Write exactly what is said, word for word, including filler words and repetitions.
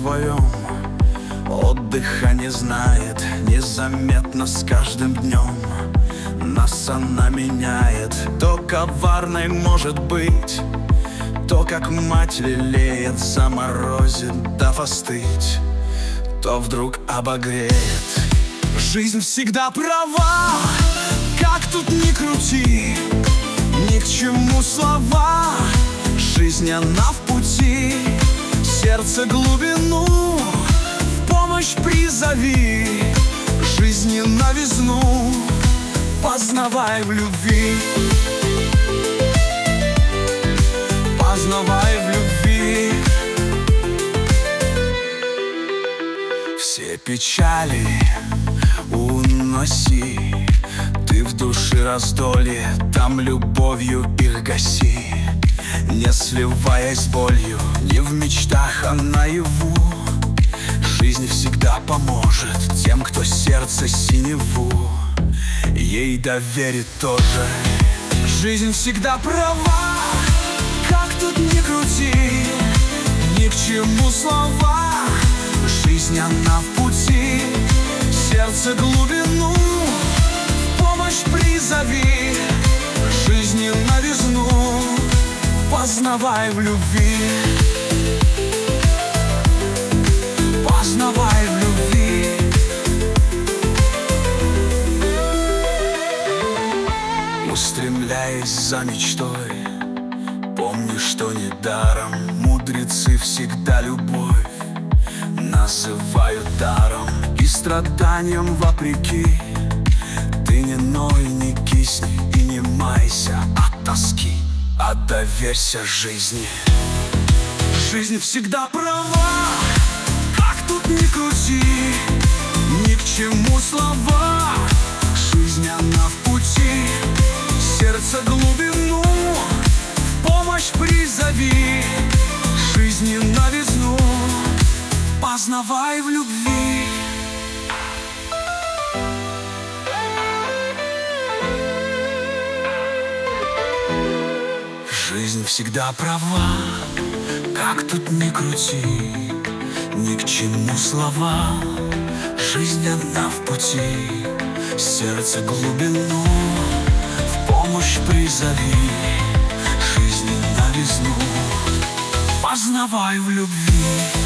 своем, отдыха не знает. Незаметно с каждым днем нас она меняет. То коварной может быть, то как мать лелеет, заморозит, дав остыть, то вдруг обогреет. Жизнь всегда права, как тут ни крути, ни к чему слова. Жизнь она в пути, сердце глубину в помощь призови. Жизни новизну познавай в любви, познавай в любви. Все печали уноси, ты в душе раздолье, там любовью их гаси. Не сливаясь с болью, не в мечтах, а наяву. Жизнь всегда поможет тем, кто сердце синеву ей доверит тоже. Жизнь всегда права, как тут ни крути, ни к чему слова. Жизнь она в пути, сердце глубину в помощь призови. Жизни новизну познавай в любви, познавай в любви. Устремляясь за мечтой, помни, что недаром мудрецы всегда любовь называют даром. И страданиям вопреки ты не ной, не кисни и не майся от тоски, а доверься жизни. Жизнь всегда права, как тут ни крути, ни к чему слова. Жизнь она в пути, сердце глубину в помощь призови. Жизни новизну познавай в любви. Жизнь всегда права, как тут ни крути, ни к чему слова. Жизнь она в пути, сердце глубину в помощь призови. Жизни новизну познавай в любви.